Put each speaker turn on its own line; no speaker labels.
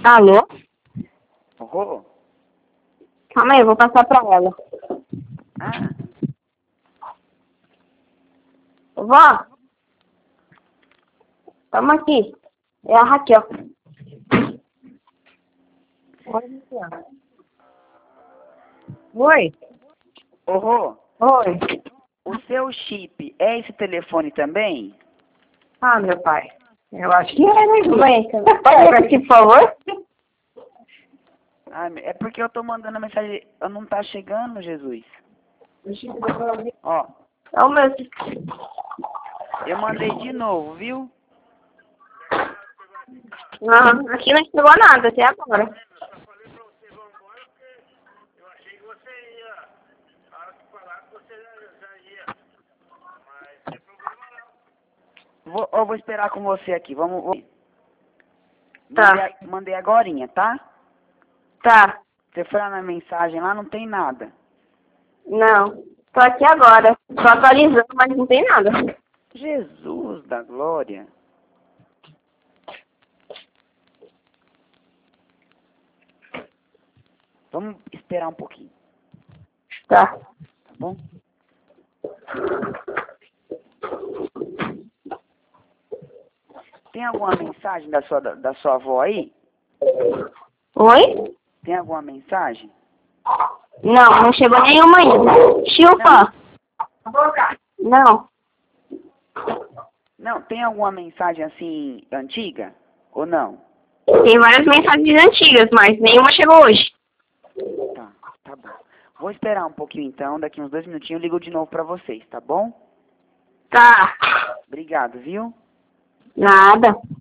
Alô?
Oh,
Calma aí, eu vou passar pra ela.
ah,
Vó, toma aqui. É a Raquel. Oi? Oi.
o seu chip é esse telefone também?
Ah, meu pai. Eu acho que é, né? Mãe, pode repetir, por favor?
Ah, é porque eu tô mandando a mensagem, não tá chegando, Jesus. Ó,
É o meu.
eu mandei de novo, viu?
Não, aqui não chegou nada até agora.
Vou esperar com você aqui, vamos.
Tá.
Mandei agorinha, tá?
Tá.
Você foi lá na mensagem, lá não tem nada.
Não. Tô aqui agora. Tô atualizando, mas não tem nada.
Jesus da glória. Vamos esperar um pouquinho,
Tá.
tá bom? Tem alguma mensagem da sua avó aí?
Oi?
Tem alguma mensagem?
Não, não chegou nenhuma ainda. Chupa. Não.
Não, tem alguma mensagem assim antiga? Ou não?
Tem várias mensagens antigas, mas nenhuma chegou hoje.
Tá bom. Vou esperar um pouquinho então, daqui uns 2 minutinhos eu ligo de novo pra vocês, tá bom?
Tá.
Obrigado, viu?
Nada.